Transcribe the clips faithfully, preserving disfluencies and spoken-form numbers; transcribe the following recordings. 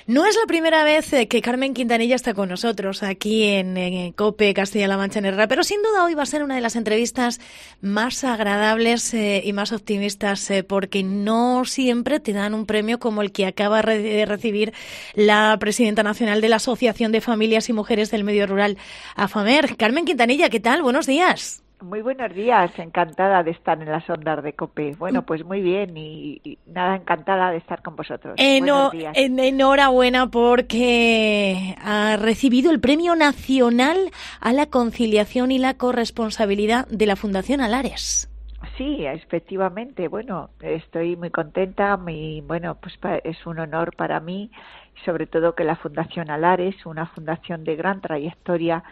No es la primera vez que Carmen Quintanilla está con nosotros aquí en, en COPE Castilla-La Mancha en Herrera, pero sin duda hoy va a ser una de las entrevistas más agradables eh, y más optimistas eh, porque no siempre te dan un premio como el que acaba de recibir la presidenta nacional de la Asociación de Familias y Mujeres del Medio Rural, AFAMER. Carmen Quintanilla, ¿qué tal? Buenos días. Muy buenos días, encantada de estar en las ondas de COPE. Bueno, pues muy bien y, y nada, encantada de estar con vosotros. Eno, buenos días. En, enhorabuena porque ha recibido el Premio Nacional a la Conciliación y la Corresponsabilidad de la Fundación Alares. Sí, efectivamente. Bueno, estoy muy contenta. Muy, bueno, pues es un honor para mí, sobre todo que la Fundación Alares, una fundación de gran trayectoria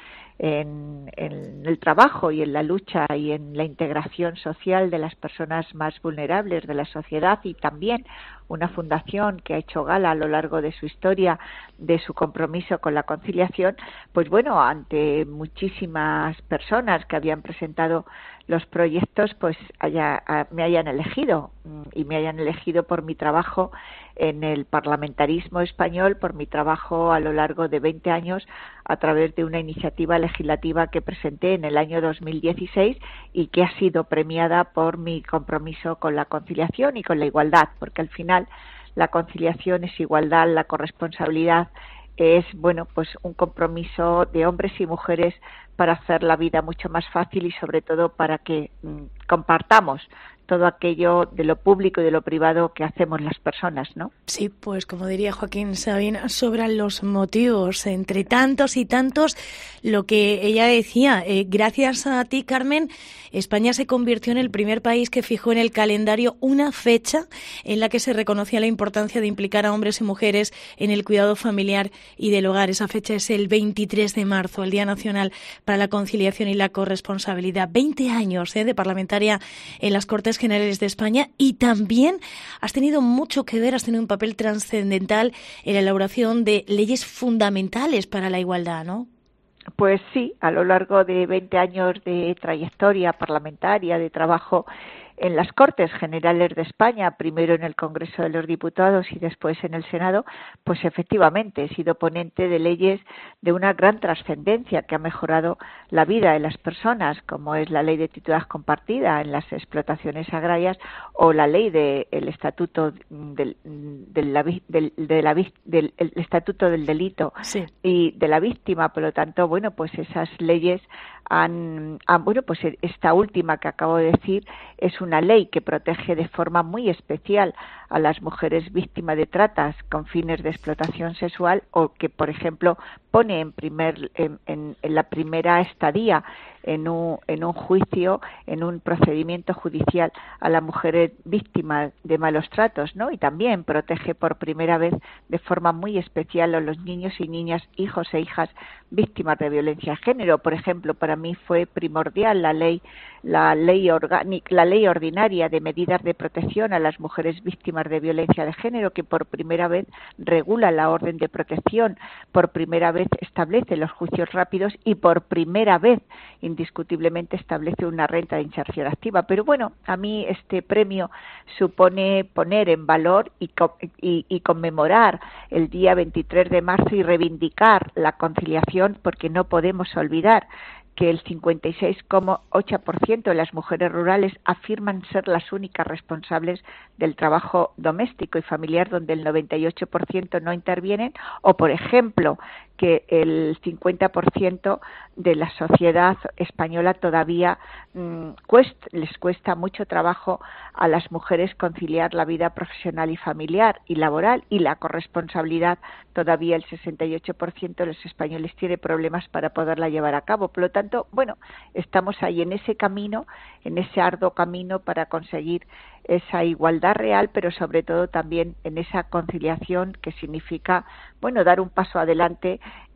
en, en el trabajo y en la lucha y en la integración social de las personas más vulnerables de la sociedad, y también una fundación que ha hecho gala a lo largo de su historia de su compromiso con la conciliación, pues bueno, ante muchísimas personas que habían presentado los proyectos, pues haya, me hayan elegido y me hayan elegido por mi trabajo en el parlamentarismo español, por mi trabajo a lo largo de veinte años a través de una iniciativa legislativa que presenté en el año dos mil dieciséis y que ha sido premiada por mi compromiso con la conciliación y con la igualdad, porque al final la conciliación es igualdad, la corresponsabilidad es, bueno, pues un compromiso de hombres y mujeres para hacer la vida mucho más fácil y sobre todo para que mmm, compartamos todo aquello de lo público y de lo privado que hacemos las personas, ¿no? Sí, pues como diría Joaquín Sabina, sobran los motivos, entre tantos y tantos, lo que ella decía, eh, gracias a ti, Carmen, España se convirtió en el primer país que fijó en el calendario una fecha en la que se reconocía la importancia de implicar a hombres y mujeres en el cuidado familiar y del hogar. Esa fecha es el veintitrés de marzo, el Día Nacional para la Conciliación y la Corresponsabilidad. veinte años eh, de parlamentaria en las Cortes Generales de España, y también has tenido mucho que ver, has tenido un papel trascendental en la elaboración de leyes fundamentales para la igualdad, ¿no? Pues sí, a lo largo de veinte años de trayectoria parlamentaria, de trabajo en las Cortes Generales de España, primero en el Congreso de los Diputados y después en el Senado, pues efectivamente he sido ponente de leyes de una gran trascendencia que ha mejorado la vida de las personas, como es la Ley de Titularidad Compartida en las explotaciones agrarias o la Ley del de Estatuto del, del, del, de la, del el Estatuto del Delito sí. y de la Víctima. Por lo tanto, bueno, pues esas leyes han, han bueno, pues esta última que acabo de decir es una una ley que protege de forma muy especial a las mujeres víctimas de tratas con fines de explotación sexual, o que, por ejemplo, pone en primer en, en, en la primera estadía en un, en un juicio, en un procedimiento judicial a las mujeres víctimas de malos tratos, ¿no? Y también protege por primera vez de forma muy especial a los niños y niñas, hijos e hijas víctimas de violencia de género. Por ejemplo, para mí fue primordial la ley la ley orgánica, la ley ordinaria de medidas de protección a las mujeres víctimas de violencia de género, que por primera vez regula la orden de protección, por primera vez establece los juicios rápidos y por primera vez indiscutiblemente establece una renta de inserción activa. Pero bueno, a mí este premio supone poner en valor y, y, y conmemorar el día veintitrés de marzo y reivindicar la conciliación, porque no podemos olvidar que el cincuenta y seis coma ocho por ciento de las mujeres rurales afirman ser las únicas responsables del trabajo doméstico y familiar, donde el noventa y ocho por ciento no intervienen, o por ejemplo que el cincuenta por ciento de la sociedad española todavía mmm, cuesta, les cuesta mucho trabajo a las mujeres conciliar la vida profesional y familiar y laboral, y la corresponsabilidad todavía el sesenta y ocho por ciento de los españoles tiene problemas para poderla llevar a cabo. Por lo tanto, bueno, estamos ahí en ese camino, en ese arduo camino para conseguir esa igualdad real, pero sobre todo también en esa conciliación que significa, bueno, dar un paso adelante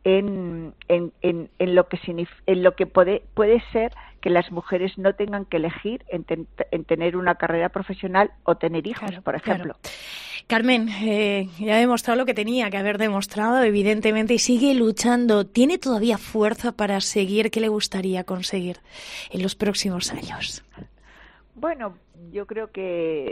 en, en, en, en lo que significa, en lo que puede, puede ser que las mujeres no tengan que elegir en, ten, en tener una carrera profesional o tener hijos, claro, por ejemplo. Claro. Carmen, eh, ya ha demostrado lo que tenía que haber demostrado, evidentemente, y sigue luchando. ¿Tiene todavía fuerza para seguir? ¿Qué le gustaría conseguir en los próximos años? Bueno, yo creo que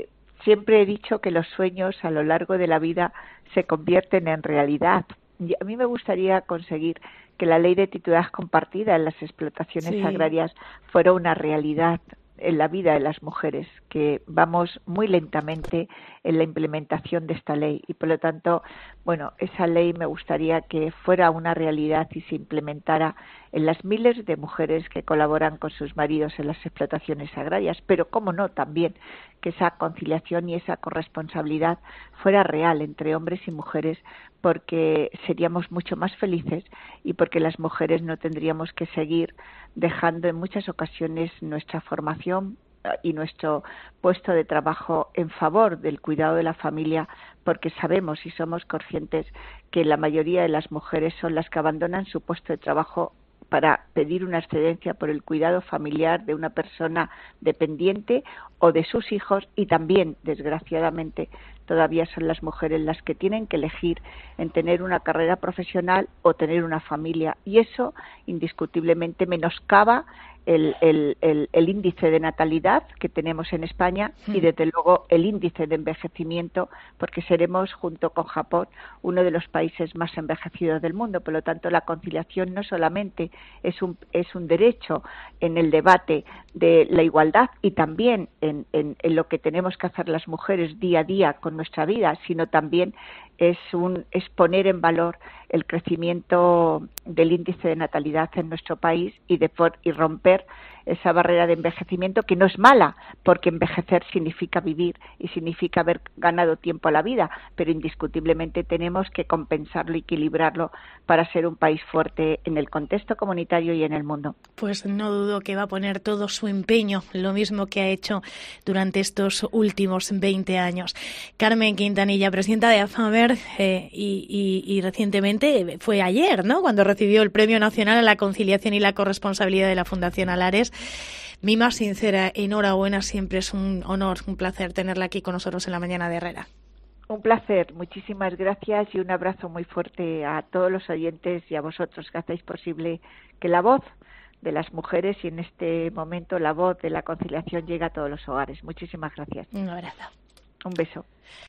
siempre he dicho que los sueños a lo largo de la vida se convierten en realidad. Y a mí me gustaría conseguir que la ley de titularidad compartida en las explotaciones Sí. agrarias fuera una realidad en la vida de las mujeres, que vamos muy lentamente en la implementación de esta ley y por lo tanto, bueno, esa ley me gustaría que fuera una realidad y se implementara en las miles de mujeres que colaboran con sus maridos en las explotaciones agrarias, pero cómo no también que esa conciliación y esa corresponsabilidad fuera real entre hombres y mujeres, porque seríamos mucho más felices y porque las mujeres no tendríamos que seguir dejando en muchas ocasiones nuestra formación y nuestro puesto de trabajo en favor del cuidado de la familia, porque sabemos y somos conscientes que la mayoría de las mujeres son las que abandonan su puesto de trabajo para pedir una excedencia por el cuidado familiar de una persona dependiente o de sus hijos, y también, desgraciadamente, todavía son las mujeres las que tienen que elegir en tener una carrera profesional o tener una familia, y eso indiscutiblemente menoscaba el, el, el, el índice de natalidad que tenemos en España y desde luego el índice de envejecimiento, porque seremos junto con Japón uno de los países más envejecidos del mundo. Por lo tanto, la conciliación no solamente es un, es un derecho en el debate de la igualdad y también en, en, en lo que tenemos que hacer las mujeres día a día con nuestra vida, sino también es un es poner en valor el crecimiento del índice de natalidad en nuestro país y de y romper esa barrera de envejecimiento, que no es mala, porque envejecer significa vivir y significa haber ganado tiempo a la vida, pero indiscutiblemente tenemos que compensarlo y equilibrarlo para ser un país fuerte en el contexto comunitario y en el mundo. Pues no dudo que va a poner todo su empeño, lo mismo que ha hecho durante estos últimos veinte años. Carmen Quintanilla, presidenta de AFAMER, eh, y, y, y recientemente fue ayer, ¿no?, cuando recibió el Premio Nacional a la Conciliación y la Corresponsabilidad de la Fundación Alares. Mi más sincera enhorabuena, siempre es un honor, un placer tenerla aquí con nosotros en la mañana de Herrera. Un placer, muchísimas gracias y un abrazo muy fuerte a todos los oyentes y a vosotros que hacéis posible que la voz de las mujeres y en este momento la voz de la conciliación llegue a todos los hogares. Muchísimas gracias. Un abrazo. Un beso.